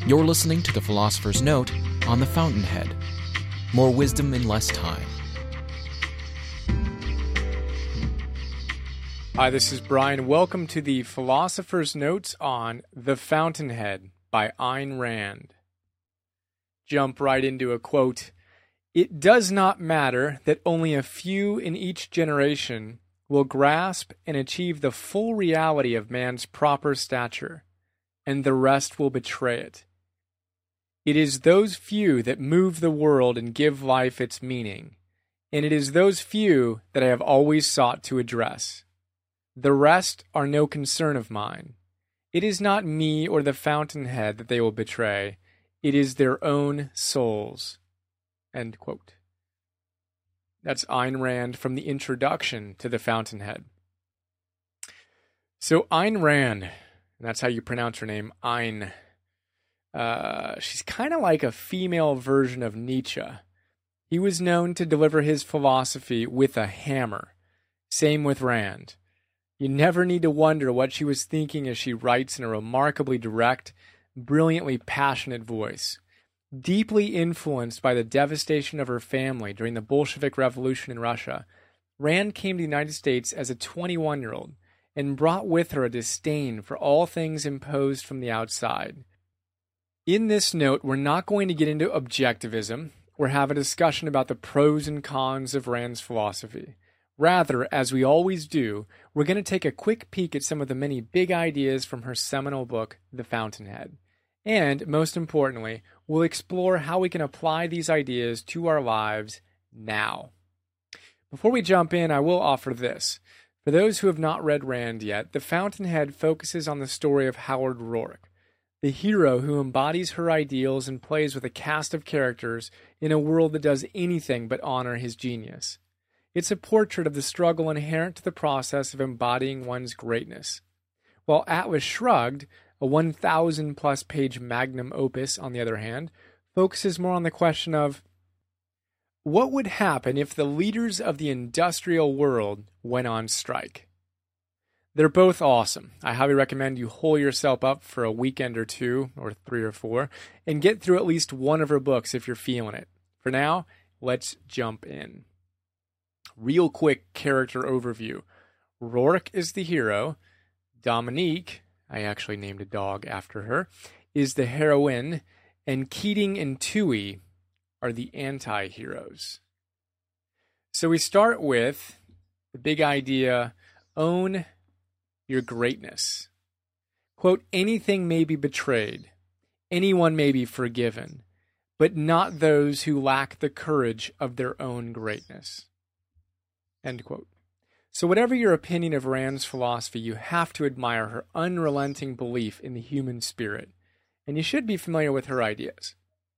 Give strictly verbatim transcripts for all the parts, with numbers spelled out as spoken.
You're listening to The Philosopher's Note on the Fountainhead. More wisdom in less time. Hi, this is Brian. Welcome to the Philosopher's Notes on The Fountainhead by Ayn Rand. Jump right into a quote. It does not matter that only a few in each generation will grasp and achieve the full reality of man's proper stature, and the rest will betray it. It is those few that move the world and give life its meaning, and it is those few that I have always sought to address. The rest are no concern of mine. It is not me or the fountainhead that they will betray. It is their own souls. End quote. That's Ayn Rand from the introduction to The Fountainhead. So Ayn Rand, and that's how you pronounce her name, Ayn. Uh, she's kind of like a female version of Nietzsche. He was known to deliver his philosophy with a hammer. Same with Rand. You never need to wonder what she was thinking as she writes in a remarkably direct, brilliantly passionate voice. Deeply influenced by the devastation of her family during the Bolshevik Revolution in Russia, Rand came to the United States as a twenty-one-year-old and brought with her a disdain for all things imposed from the outside. In this note, we're not going to get into objectivism or have a discussion about the pros and cons of Rand's philosophy. Rather, as we always do, we're going to take a quick peek at some of the many big ideas from her seminal book, The Fountainhead. And, most importantly, we'll explore how we can apply these ideas to our lives now. Before we jump in, I will offer this. For those who have not read Rand yet, The Fountainhead focuses on the story of Howard Rourke, the hero who embodies her ideals and plays with a cast of characters in a world that does anything but honor his genius. It's a portrait of the struggle inherent to the process of embodying one's greatness. While Atlas Shrugged, a one thousand plus page magnum opus, on the other hand, focuses more on the question of what would happen if the leaders of the industrial world went on strike? They're both awesome. I highly recommend you hole yourself up for a weekend or two, or three or four, and get through at least one of her books if you're feeling it. For now, let's jump in. Real quick character overview. Rourke is the hero. Dominique, I actually named a dog after her, is the heroine, and Keating and Toohey are the anti-heroes. So we start with the big idea, own your greatness. Quote, anything may be betrayed, anyone may be forgiven, but not those who lack the courage of their own greatness. End quote. So whatever your opinion of Rand's philosophy, you have to admire her unrelenting belief in the human spirit, and you should be familiar with her ideas.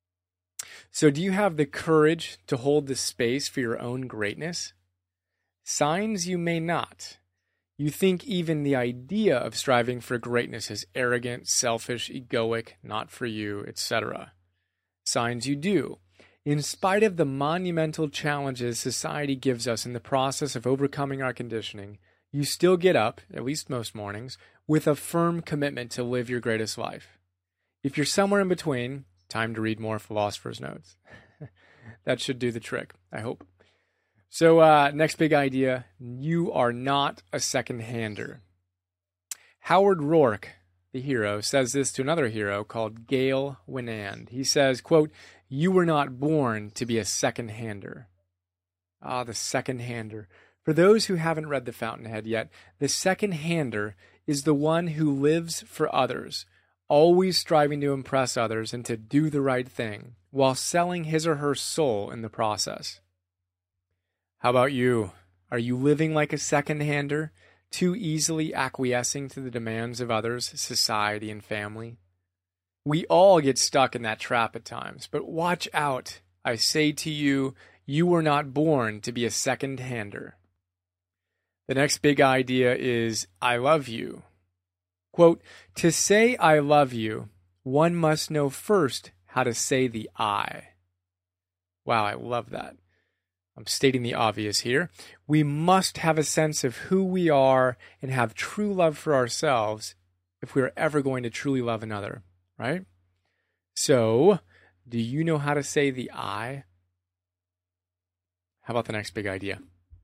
So do you have the courage to hold the space for your own greatness? Signs you may not. You think even the idea of striving for greatness is arrogant, selfish, egoic, not for you, et cetera. Signs you do. In spite of the monumental challenges society gives us in the process of overcoming our conditioning, you still get up, at least most mornings, with a firm commitment to live your greatest life. If you're somewhere in between, time to read more Philosopher's Notes. That should do the trick, I hope. So, uh, next big idea, you are not a second-hander. Howard Rourke, the hero, says this to another hero called Gale Winand. He says, quote, you were not born to be a second-hander. Ah, the second-hander. For those who haven't read The Fountainhead yet, the second-hander is the one who lives for others, always striving to impress others and to do the right thing, while selling his or her soul in the process. How about you? Are you living like a second-hander, too easily acquiescing to the demands of others, society, and family? We all get stuck in that trap at times, but watch out. I say to you, you were not born to be a second-hander. The next big idea is, I love you. Quote, to say I love you, one must know first how to say the I. Wow, I love that. I'm stating the obvious here. We must have a sense of who we are and have true love for ourselves if we are ever going to truly love another, right? So, do you know how to say the I? How about the next big idea?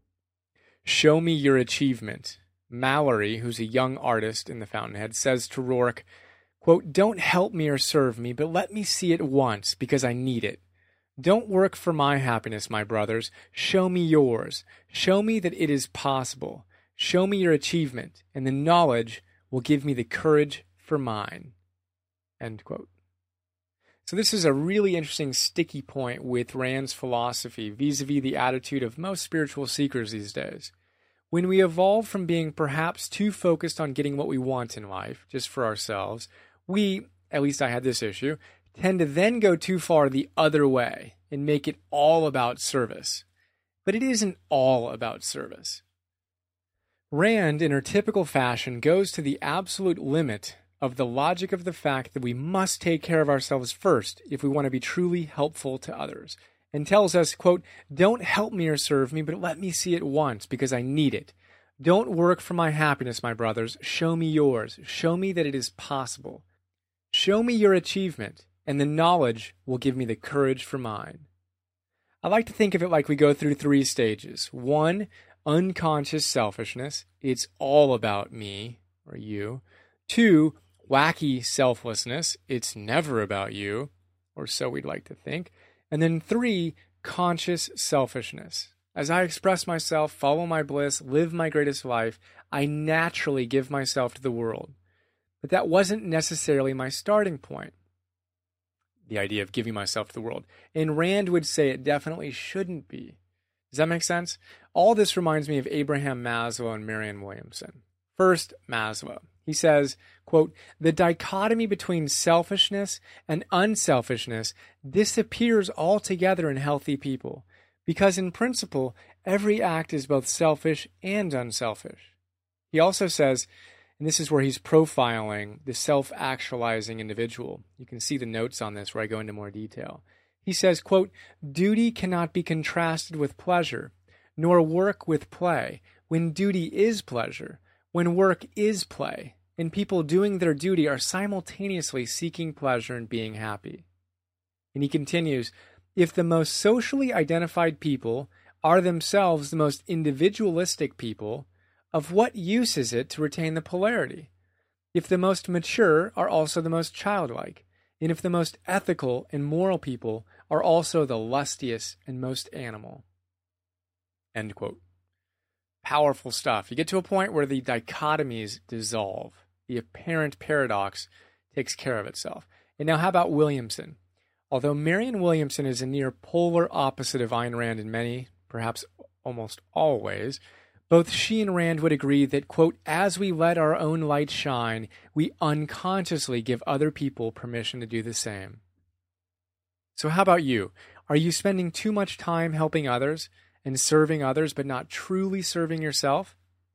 Show me your achievement. Mallory, who's a young artist in the Fountainhead, says to Rourke, quote, don't help me or serve me, but let me see it once, because I need it. Don't work for my happiness, my brothers. Show me yours. Show me that it is possible. Show me your achievement, and the knowledge will give me the courage for mine. End quote. So this is a really interesting sticky point with Rand's philosophy vis-a-vis the attitude of most spiritual seekers these days. When we evolve from being perhaps too focused on getting what we want in life, just for ourselves, we, at least I had this issue, tend to then go too far the other way and make it all about service. But it isn't all about service. Rand, in her typical fashion, goes to the absolute limit of the logic of the fact that we must take care of ourselves first if we want to be truly helpful to others, and tells us, quote, don't help me or serve me, but let me see it once, because I need it. Don't work for my happiness, my brothers. Show me yours. Show me that it is possible. Show me your achievement, and the knowledge will give me the courage for mine. I like to think of it like we go through three stages. One, unconscious selfishness. It's all about me or you. Two, wacky selflessness. It's never about you, or so we'd like to think. And then three, conscious selfishness. As I express myself, follow my bliss, live my greatest life, I naturally give myself to the world. But that wasn't necessarily my starting point, the idea of giving myself to the world. And Rand would say it definitely shouldn't be. Does that make sense? All this reminds me of Abraham Maslow and Marianne Williamson. First, Maslow. He says, quote, the dichotomy between selfishness and unselfishness disappears altogether in healthy people, because in principle, every act is both selfish and unselfish. He also says, and this is where he's profiling the self-actualizing individual. You can see the notes on this where I go into more detail. He says, quote, duty cannot be contrasted with pleasure, nor work with play, when duty is pleasure, when work is play, and people doing their duty are simultaneously seeking pleasure and being happy. And he continues, if the most socially identified people are themselves the most individualistic people, of what use is it to retain the polarity? If the most mature are also the most childlike, and if the most ethical and moral people are also the lustiest and most animal. End quote. Powerful stuff. You get to a point where the dichotomies dissolve. The apparent paradox takes care of itself. And now how about Williamson? Although Marianne Williamson is a near polar opposite of Ayn Rand in many, perhaps almost all ways, both she and Rand would agree that, quote, as we let our own light shine, we unconsciously give other people permission to do the same. So how about you? Are you spending too much time helping others and serving others, but not truly serving yourself?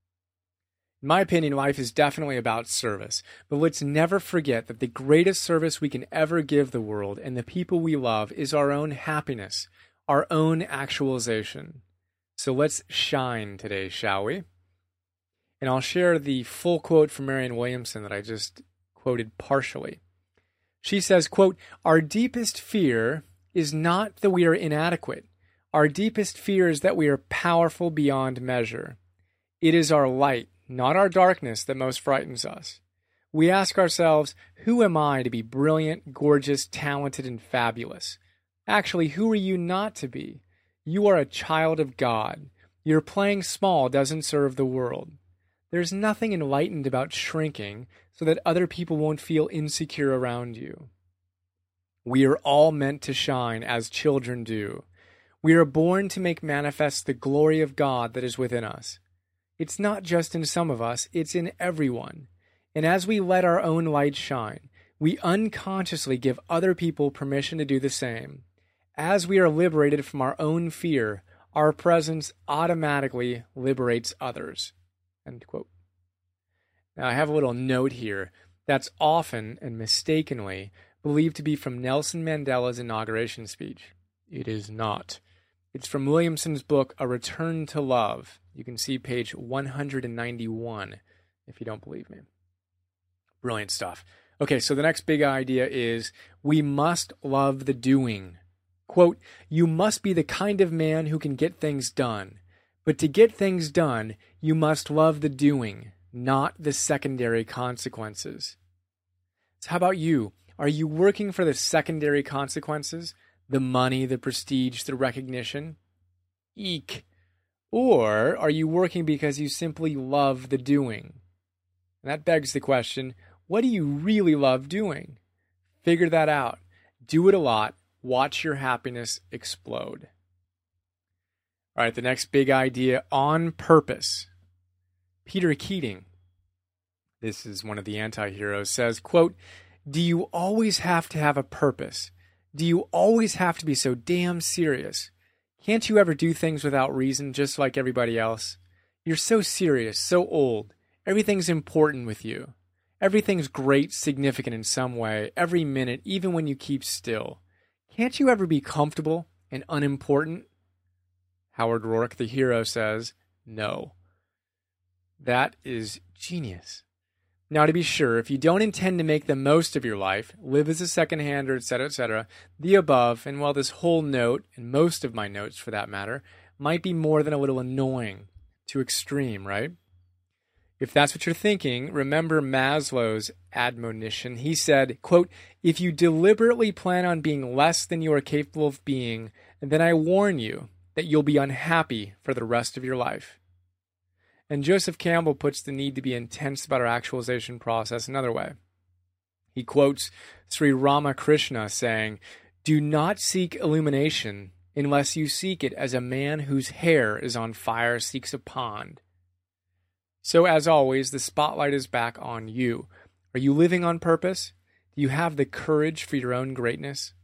In my opinion, life is definitely about service, but let's never forget that the greatest service we can ever give the world and the people we love is our own happiness, our own actualization. So let's shine today, shall we? And I'll share the full quote from Marianne Williamson that I just quoted partially. She says, quote, our deepest fear is not that we are inadequate. Our deepest fear is that we are powerful beyond measure. It is our light, not our darkness, that most frightens us. We ask ourselves, who am I to be brilliant, gorgeous, talented, and fabulous? Actually, who are you not to be? You are a child of God. Your playing small doesn't serve the world. There's nothing enlightened about shrinking so that other people won't feel insecure around you. We are all meant to shine as children do. We are born to make manifest the glory of God that is within us. It's not just in some of us, it's in everyone. And as we let our own light shine, we unconsciously give other people permission to do the same. As we are liberated from our own fear, our presence automatically liberates others. End quote. Now, I have a little note here that's often and mistakenly believed to be from Nelson Mandela's inauguration speech. It is not. It's from Williamson's book, A Return to Love. You can see page one hundred ninety-one if you don't believe me. Brilliant stuff. Okay, so the next big idea is we must love the doing. Quote, you must be the kind of man who can get things done. But to get things done, you must love the doing, not the secondary consequences. So how about you? Are you working for the secondary consequences? The money, the prestige, the recognition? Eek. Or are you working because you simply love the doing? And that begs the question, what do you really love doing? Figure that out. Do it a lot. Watch your happiness explode. All right, the next big idea, on purpose. Peter Keating, this is one of the anti-heroes, says, quote, do you always have to have a purpose? Do you always have to be so damn serious? Can't you ever do things without reason, just like everybody else? You're so serious, so old. Everything's important with you. Everything's great, significant in some way, every minute, even when you keep still. Can't you ever be comfortable and unimportant? Howard Rourke, the hero, says, no. That is genius. Now, to be sure, if you don't intend to make the most of your life, live as a second-hander, et cetera, et cetera, the above, and well, this whole note, and most of my notes for that matter, might be more than a little annoying, too extreme, right? If that's what you're thinking, remember Maslow's admonition. He said, quote, if you deliberately plan on being less than you are capable of being, then I warn you that you'll be unhappy for the rest of your life. And Joseph Campbell puts the need to be intense about our actualization process another way. He quotes Sri Ramakrishna saying, do not seek illumination unless you seek it as a man whose hair is on fire seeks a pond. So as always, the spotlight is back on you. Are you living on purpose? Do you have the courage for your own greatness?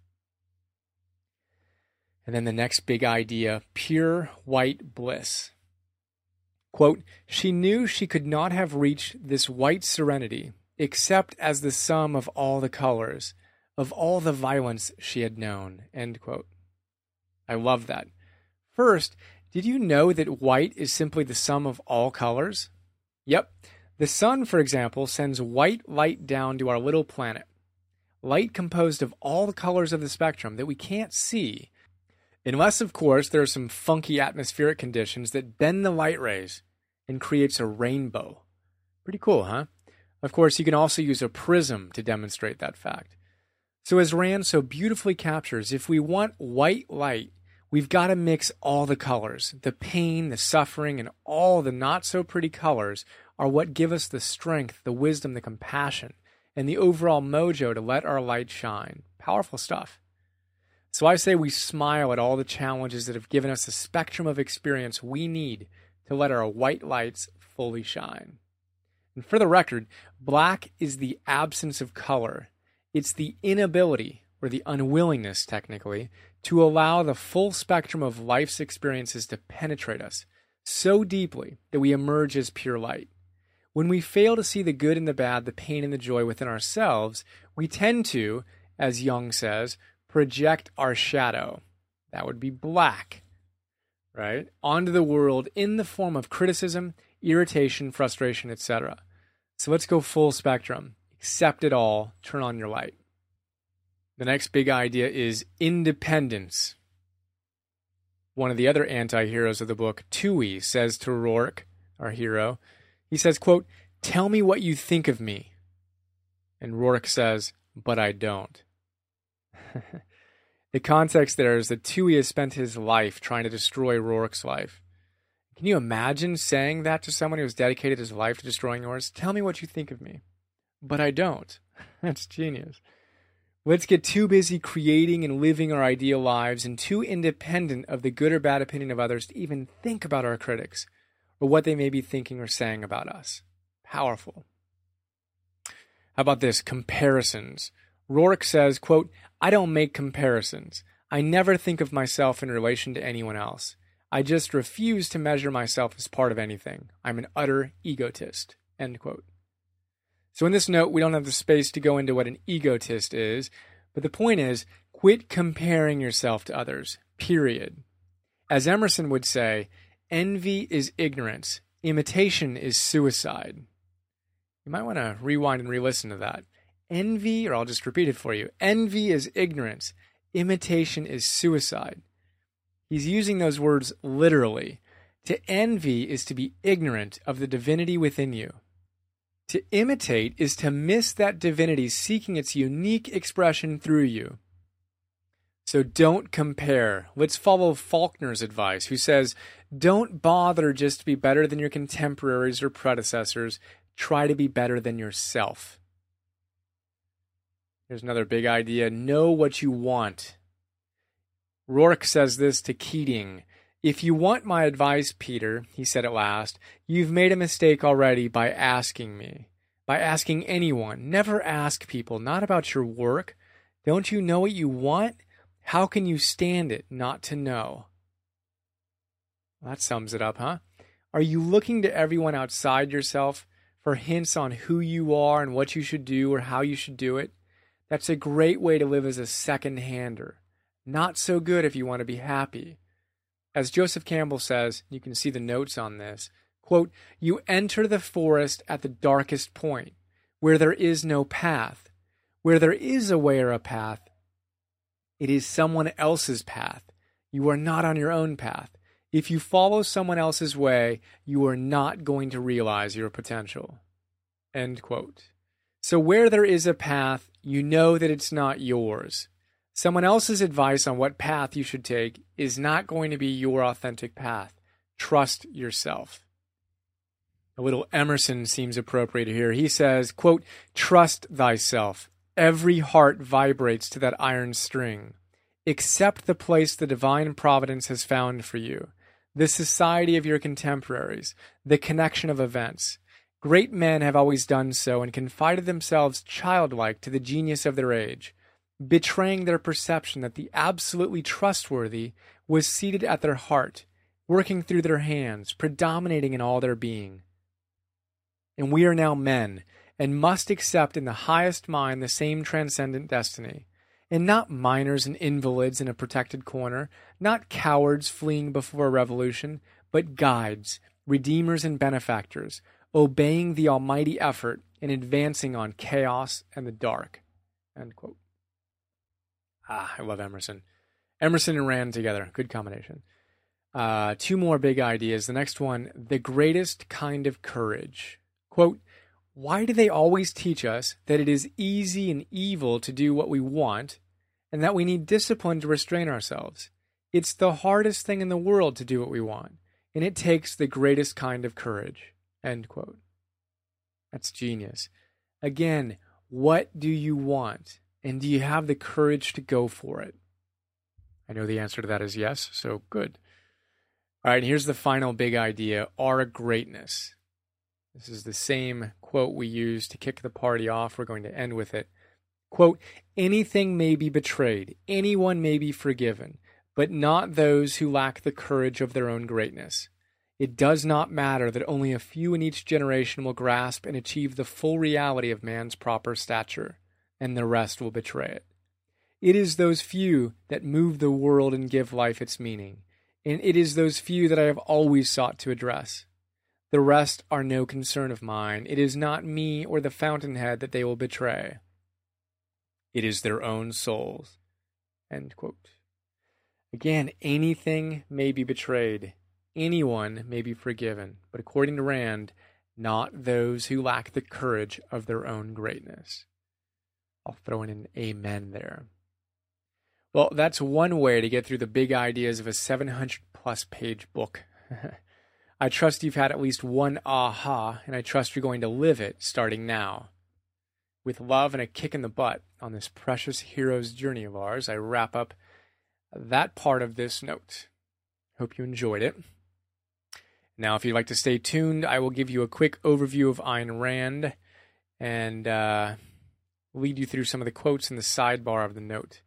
And then the next big idea, pure white bliss. Quote, she knew she could not have reached this white serenity except as the sum of all the colors, of all the violence she had known, end quote. I love that. First, did you know that white is simply the sum of all colors? Yep. The sun, for example, sends white light down to our little planet. Light composed of all the colors of the spectrum that we can't see, unless, of course, there are some funky atmospheric conditions that bend the light rays and creates a rainbow. Pretty cool, huh? Of course, you can also use a prism to demonstrate that fact. So as Rand so beautifully captures, if we want white light, we've got to mix all the colors. The pain, the suffering, and all the not-so-pretty colors are what give us the strength, the wisdom, the compassion, and the overall mojo to let our light shine. Powerful stuff. So I say we smile at all the challenges that have given us the spectrum of experience we need to let our white lights fully shine. And for the record, black is the absence of color. It's the inability, or the unwillingness technically, to allow the full spectrum of life's experiences to penetrate us so deeply that we emerge as pure light. When we fail to see the good and the bad, the pain and the joy within ourselves, we tend to, as Jung says, project our shadow. That would be black, right? Onto the world in the form of criticism, irritation, frustration, et cetera. So let's go full spectrum. Accept it all. Turn on your light. The next big idea is independence. One of the other anti-heroes of the book, Tui, says to Rourke, our hero, he says, quote, tell me what you think of me. And Rourke says, but I don't. The context there is that Tui has spent his life trying to destroy Rourke's life. Can you imagine saying that to someone who has dedicated his life to destroying yours? Tell me what you think of me. But I don't. That's genius. Let's get too busy creating and living our ideal lives and too independent of the good or bad opinion of others to even think about our critics or what they may be thinking or saying about us. Powerful. How about this? Comparisons. Rourke says, quote, I don't make comparisons. I never think of myself in relation to anyone else. I just refuse to measure myself as part of anything. I'm an utter egotist, end quote. So in this note, we don't have the space to go into what an egotist is, but the point is, quit comparing yourself to others, period. As Emerson would say, envy is ignorance, imitation is suicide. You might want to rewind and re-listen to that. Envy, or I'll just repeat it for you. Envy is ignorance. Imitation is suicide. He's using those words literally. To envy is to be ignorant of the divinity within you. To imitate is to miss that divinity seeking its unique expression through you. So don't compare. Let's follow Faulkner's advice, who says, don't bother just to be better than your contemporaries or predecessors. Try to be better than yourself. Here's another big idea. Know what you want. Rourke says this to Keating. If you want my advice, Peter, he said at last, you've made a mistake already by asking me. By asking anyone. Never ask people, not about your work. Don't you know what you want? How can you stand it not to know? Well, that sums it up, huh? Are you looking to everyone outside yourself for hints on who you are and what you should do or how you should do it? That's a great way to live as a second-hander. Not so good if you want to be happy. As Joseph Campbell says, you can see the notes on this, quote, you enter the forest at the darkest point, where there is no path. Where there is a way or a path, it is someone else's path. You are not on your own path. If you follow someone else's way, you are not going to realize your potential. End quote. So where there is a path, you know that it's not yours. Someone else's advice on what path you should take is not going to be your authentic path. Trust yourself. A little Emerson seems appropriate here. He says, quote, trust thyself. Every heart vibrates to that iron string. Accept the place the divine providence has found for you, the society of your contemporaries, the connection of events. Great men have always done so and confided themselves childlike to the genius of their age, betraying their perception that the absolutely trustworthy was seated at their heart, working through their hands, predominating in all their being. And we are now men, and must accept in the highest mind the same transcendent destiny, and not minors and invalids in a protected corner, not cowards fleeing before a revolution, but guides, redeemers and benefactors, obeying the almighty effort and advancing on chaos and the dark. End quote. Ah, I love Emerson. Emerson and Rand together. Good combination. Uh, two more big ideas. The next one, the greatest kind of courage. Quote, why do they always teach us that it is easy and evil to do what we want and that we need discipline to restrain ourselves? It's the hardest thing in the world to do what we want, and it takes the greatest kind of courage. End quote. That's genius. Again, what do you want? And do you have the courage to go for it? I know the answer to that is yes, so good. All right, here's the final big idea, our greatness. This is the same quote we used to kick the party off. We're going to end with it. Quote, anything may be betrayed, anyone may be forgiven, but not those who lack the courage of their own greatness. It does not matter that only a few in each generation will grasp and achieve the full reality of man's proper stature, and the rest will betray it. It is those few that move the world and give life its meaning, and it is those few that I have always sought to address. The rest are no concern of mine. It is not me or the fountainhead that they will betray. It is their own souls. End quote. Again, anything may be betrayed. Anyone may be forgiven. But according to Rand, not those who lack the courage of their own greatness. I'll throw in an amen there. Well, that's one way to get through the big ideas of a seven hundred plus page book. I trust you've had at least one aha, and I trust you're going to live it starting now. With love and a kick in the butt on this precious hero's journey of ours, I wrap up that part of this note. Hope you enjoyed it. Now, if you'd like to stay tuned, I will give you a quick overview of Ayn Rand and uh, lead you through some of the quotes in the sidebar of the note.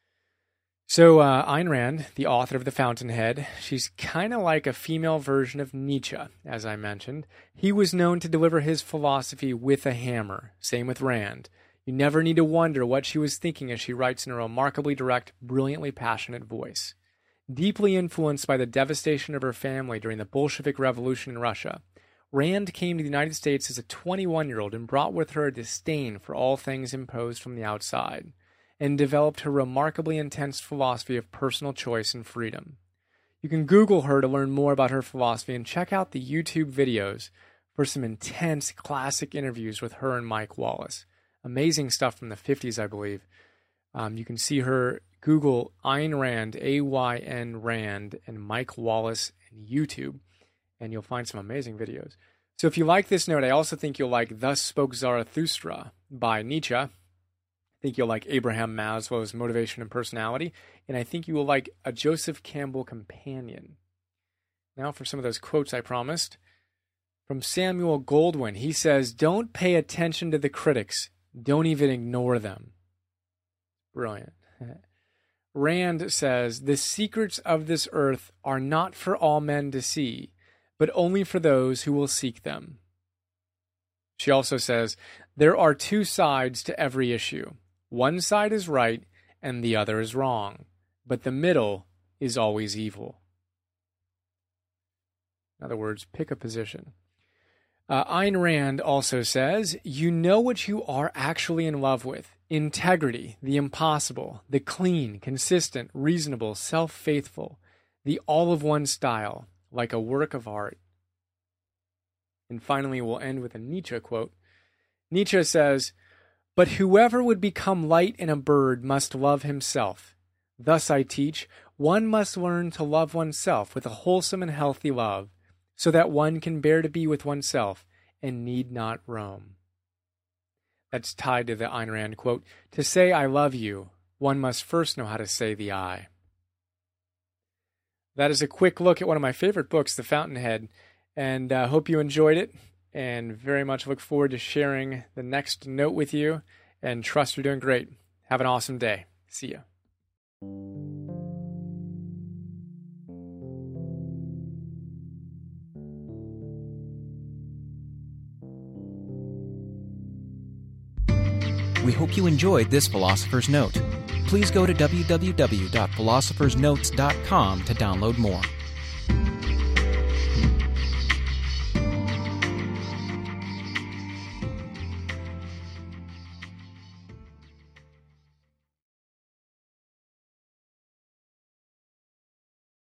So, uh, Ayn Rand, the author of The Fountainhead, she's kind of like a female version of Nietzsche, as I mentioned. He was known to deliver his philosophy with a hammer. Same with Rand. You never need to wonder what she was thinking as she writes in a remarkably direct, brilliantly passionate voice. Deeply influenced by the devastation of her family during the Bolshevik Revolution in Russia, Rand came to the United States as a twenty-one-year-old and brought with her a disdain for all things imposed from the outside, and developed her remarkably intense philosophy of personal choice and freedom. You can Google her to learn more about her philosophy and check out the YouTube videos for some intense classic interviews with her and Mike Wallace. Amazing stuff from the fifties, I believe. Um, you can see her, Google Ayn Rand, A Y N Rand, and Mike Wallace in YouTube, and you'll find some amazing videos. So if you like this note, I also think you'll like Thus Spoke Zarathustra by Nietzsche. I think you'll like Abraham Maslow's Motivation and Personality, and I think you will like A Joseph Campbell Companion. Now for some of those quotes I promised. From Samuel Goldwyn, he says, "Don't pay attention to the critics. Don't even ignore them." Brilliant. Rand says, "The secrets of this earth are not for all men to see, but only for those who will seek them." She also says, "There are two sides to every issue. One side is right and the other is wrong, but the middle is always evil." In other words, pick a position. Uh, Ayn Rand also says, "You know what you are actually in love with. Integrity, the impossible, the clean, consistent, reasonable, self-faithful, the all-of-one style, like a work of art." And finally, we'll end with a Nietzsche quote. Nietzsche says, "But whoever would become light in a bird must love himself. Thus I teach, one must learn to love oneself with a wholesome and healthy love, so that one can bear to be with oneself and need not roam." That's tied to the Ayn Rand quote, "To say I love you, one must first know how to say the I." That is a quick look at one of my favorite books, The Fountainhead, and I uh, hope you enjoyed it, and very much look forward to sharing the next note with you, and trust you're doing great. Have an awesome day. See ya. We hope you enjoyed this Philosopher's Note. Please go to w w w dot philosophers notes dot com to download more.